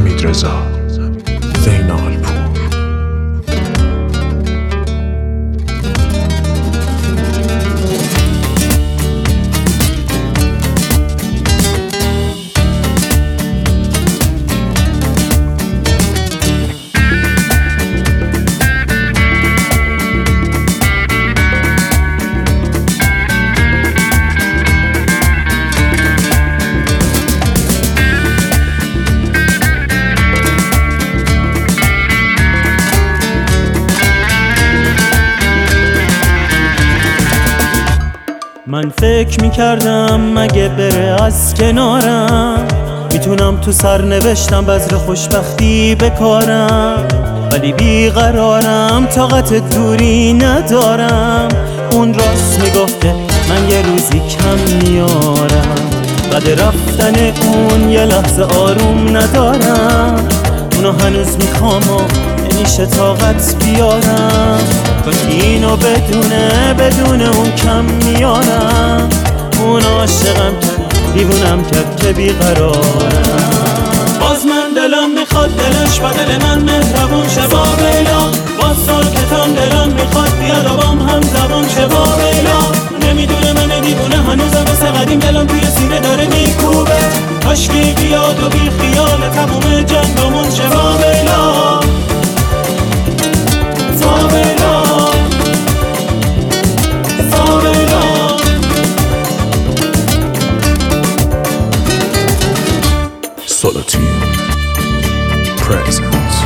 حمیدرضا زینالپور. من فکر میکردم مگه بره از کنارم میتونم تو سرنوشتم بذر خوشبختی بکارم، ولی بیقرارم طاقت دوری ندارم. اون راست میگفته من یه روزی کم میارم، بعد رفتن اون یه لحظه آروم ندارم. اونو هنوز میخوام و نمیشه طاقت بیارم، کاش اینو بدون اون کم میارم. اون عاشقم کرد دیوونم کرد که بیقرارم. باز من دلم میخواد دلش با دل من مهربون شه با بیلا، باز ساکتم دلم میخواد بیاد و بام هم زبون شه با بیلا. نمیدونه من دیوونه هنوزم مثل قدیم دلم توی سینه داره میکوبه، کاشکی بیاد و بی خیال تموم جنگمون شه با بیلا. Solitude Presence.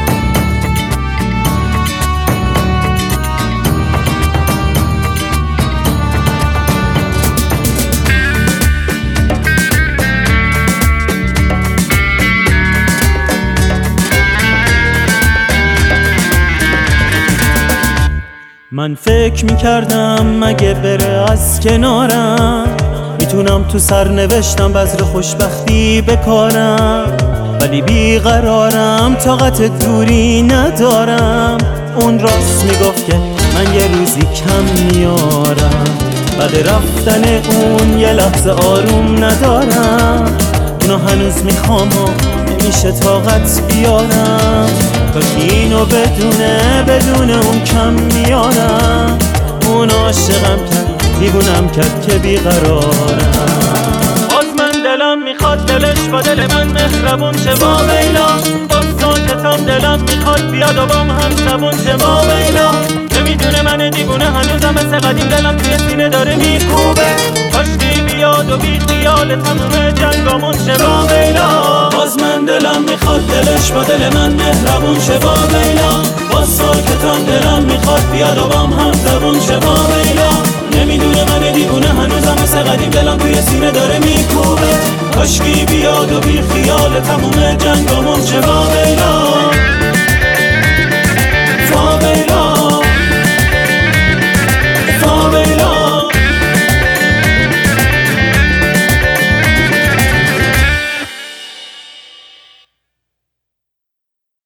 من فکر میکردم مگه بره از کنارم میتونم تو سرنوشتم بذر خوشبختی بکارم، ولی بیقرارم طاقت دوری ندارم. اون راست میگفت که من یه روزی کم میارم، بعد رفتن اون یه لحظه آروم ندارم. اونو هنوز میخوام و نمیشه طاقت بیارم، کاش اینو بدون اون کم میارم. اون عاشقم کرد دیوونم کرد که بیقرارم. باز من دلم میخواد دلش با دل من مهربون شه با بیلا، باز ساکتم دلم میخواد بیاد و بام هم زبون شه با بیلا. نمیدونه من دیوونه هنوزم مثل قدیم دلم توی سینه داره میکوبه، کاشکی بیاد و بی خیال تموم جنگامون شه با بیلا. باز من دلم میخواد دلش با دل من مهربون شه با بیلا، باز ساکتم دلم میخواد بیاد و بام هم زبون شه با بیلا. نمیدونه من دیوونه هنوزم مثل قدیم دلم توی سینه داره میکوبه، کاشکی بیاد و بی خیال تموم جنگامون شه با بیلا.